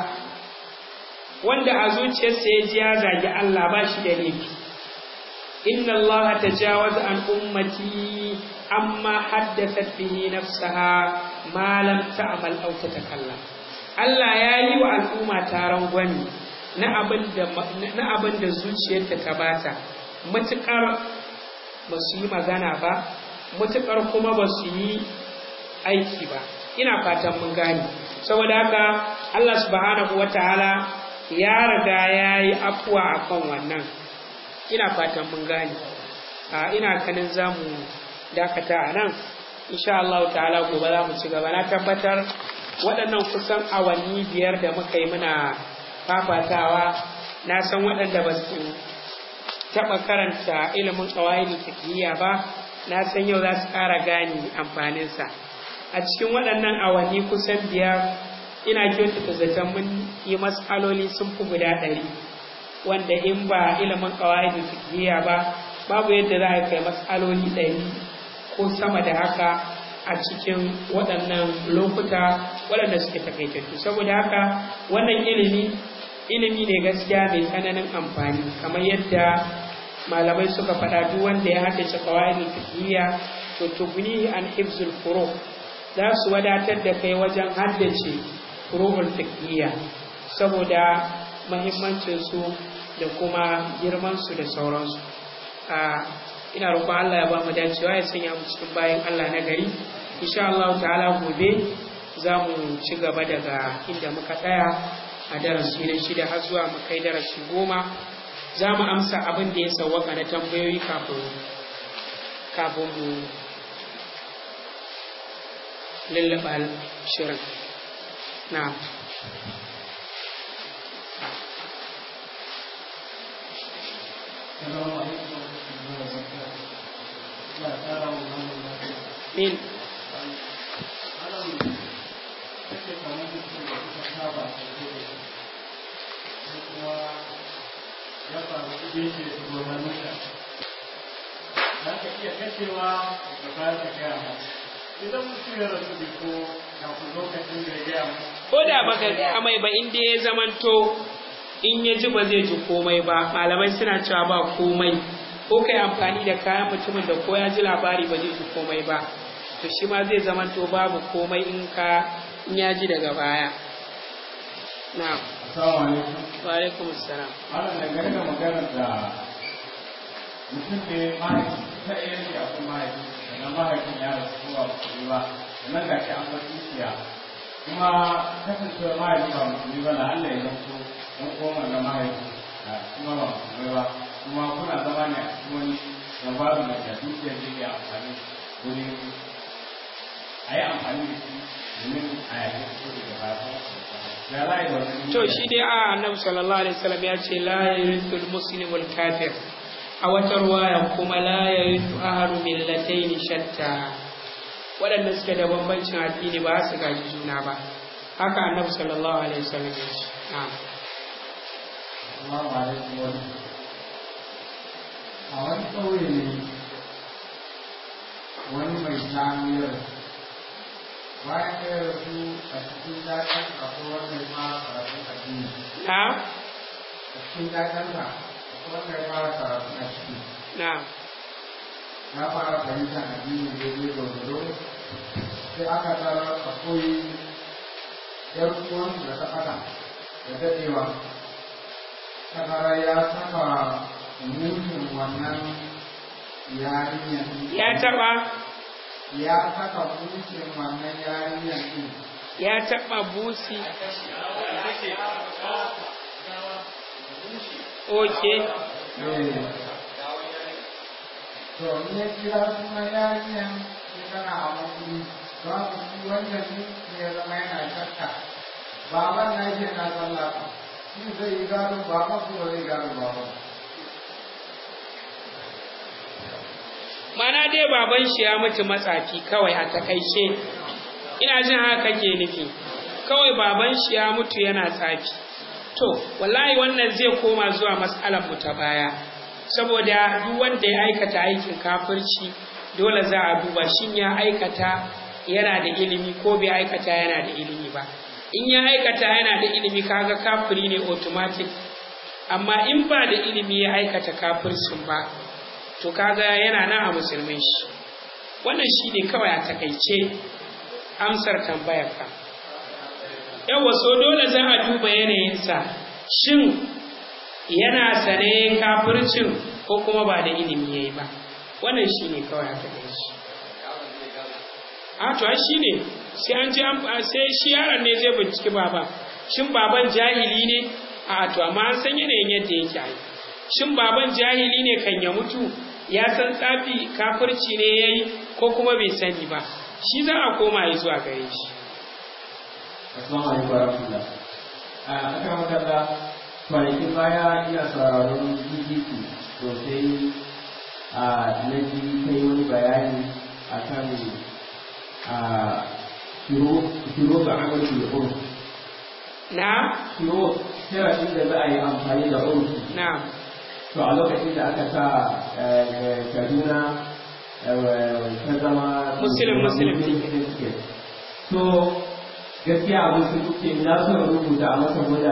Wanda a zuciyarsa ya ji ya zagi Allah ba shi da laifi. Inna Allah tajawaza an ummati amma haddathat bihi nafsaha ma lam ta'mal aw tatakallam. Allah ya yi wa al'umma taron gwani na abin da zuciyarta ta bata, mutukar ba su yi magana ba, mutukar kuma ba su yi aiki ba. Ina fatan mun gane. Saboda haka Allah subhanahu wataala ya riga ya yi afuwa a kan wannan. Ina fatan mun gane. Ina kanin za mu dakata a nan, insha Allah ta'ala gobe za mu ci gaba. Na tabbatar waɗannan kusan awanni 5 da muka yi muna fafatawa, na san waɗanda ba su taɓa karanta ilimin ƙawaidi fiqhiyya ba, na san yau za su ƙara gane amfaninsa. A cikin waɗannan awanni kusan 5, ina kyautata zaton mun yi mas'aloli sun fi guda 100, wanda in ba ilimin qawaidi fiqhiyya ba babu yadda za a kai mas'aloli 100 ko sama da haka a cikin waɗannan lokuta waɗanda suke takaitattu. Saboda haka wannan ilimi ne gaskiya mai tsananin amfani, kamar yadda malamai suka faɗa, duk wanda ya haddace qawaidi fiqhiyya to tugnihi an hifzul furu', za su wadatar da kai wajen haddace furu'ul fiqhiyya saboda muhimmancin su da kuma girman su da sauransu. Ina roƙon Allah ya ba mu dacewa, ya sanya mu cikin bayan Allah na gari. Insha Allah ta'ala gobe za mu ci gaba daga inda muka tsaya a darasi na 6 har zuwa mu kai darasi 10. Za mu amsa abin da ya sawwaka na tambayoyi kafin mu lallaba shirin. Na'am. Min. Ko da baka gaya mai ba, inda ya zamanto in ya ji ba zai ji komai ba, malamai suna cewa ba komai, ko kai amfani da kayan mutumin da ko ya ji labari ba zai ji komai ba, to shi ma zai zamanto babu komai in ya ji daga baya. Na'am. Assalamu alaikum. Wa alaikum assalam. Ana dangane da maganar da mutum ne mahaifi ta iya yanke a kuma mahaifi, sannan mahaifin ya rasu kuma ba su ba, sannan ga shi an bar dukiya, kuma kasancewar mahaifi ba musulmi ba na Allah ya zanto ɗan uwan wannan mahaifi. kuma ba musulmai ba kuma kuna zama ne a cikin wani environment da dukiyar da ke amfani wurin a yi amfani da shi domin a yaƙi su da baya to shi dai a annabi sallallahu alaihi wasallam ya ce la yarithul muslim wal kafir a wata ruwaya kuma la yarithu ahadu millatayn shatta waɗanda suke da bambancin addini ba su gaji juna ba haka annabi sallallahu alaihi wasallam ya ce na'am Assalamu alaikum a wani ƙauye ne wani mai shaniyar bayan da ya rasu a cikin daɗin akwai wanda ya fara karatun addini na'am a cikin daɗin ka akwai wanda ya fara karatun addini na'am ya fara fahimtar addini daidai gwargwado sai aka tsara akwai ‘yar uwan da ta ɓata da daɗewa ta ya saka mutum wannan yarinyar ya taɓa ya saka mutum wannan yarinyar ɗin ya taɓa busi okay to ne kira kuma yarinyar sai tana a makuli don ku shi wannan ne ya zama yana shakka baban na yake na sallah shi zai yi gado baban kuma zai gado baban mana dai baban shi ya mutu matsafi kawai a takaice ina jin haka kake nufi kawai baban shi ya mutu yana tsafi to wallahi wannan zai koma zuwa mas'alar mu ta baya saboda duk wanda ya aikata aikin kafirci dole za a duba shin ya aikata yana da ilimi ko bai aikata yana da ilimi ba in ya aikata yana da ilimi kaga kafiri ne automatic amma in ba da ilimi ya aikata kafircin ba to kaga yana nan a musulmin shi wannan shi ne kawai a takaice amsar tambayar ka yawa so dole za a duba yanayinsa shin yana sane kafircin ko kuma ba da ilimi yayi ba wannan shi ne kawai a takaice a to shi ne sai an ji sai shi yaron ne zai binciki baban shin baban jahili ne a to amma an san yanayin yadda yake ai shin baban jahili ne kan ya mutu ya san tsafi kafirci ne yayi ko kuma bai sani ba shi za a koma yi zuwa gare shi assalamu alaikum warahmatullah aka makalla kwanakin baya ina sauraron BBC sosai na ji kai wani bayani akan shiro ga amalin urf na shiro sharafin da za a yi amfani da urf na to a lokacin da aka sa Kaduna ta zama muslim ticket so gaskiya abin su kuke na so rubuta a masa guda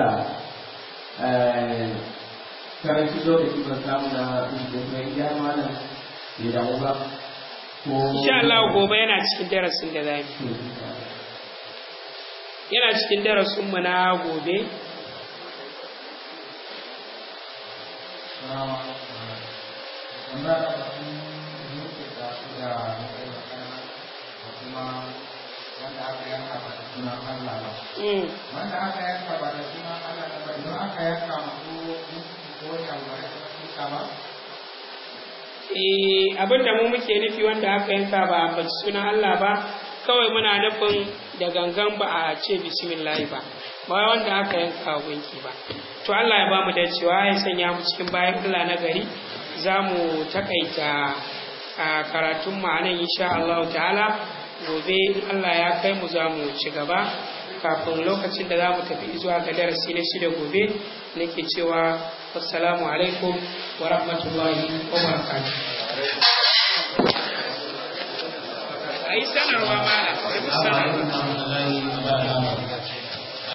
karanci lokaci ban samu na rubuta mai iya malam ya damu ba insha Allah gobe yana cikin darasin da zamu yana cikin darasin mu na gobe wanda aka yanka ba da sunan Allah ba. Wanda aka yanka ba da sunan Allah ba, idan aka yanka masu ko ya wani suka ba? Abin da mu muke nufi wanda aka yanka ba a faɗi sunan Allah ba, kawai muna nufin da gangan ba a ce bismillah ba, ba wanda aka yanka gunki ba. To Allah ya ba mu dacewa ya sanya mu cikin bayan Allah na gari, za mu takaita karatun mu a nan insha Allah ta'ala. Gobe Allah ya kai mu za mu ci gaba kafin lokacin da za mu tafi zuwa ga darasi na shida gobe nake cewa assalamu alaikum wa rahmatullahi wa barakatuh.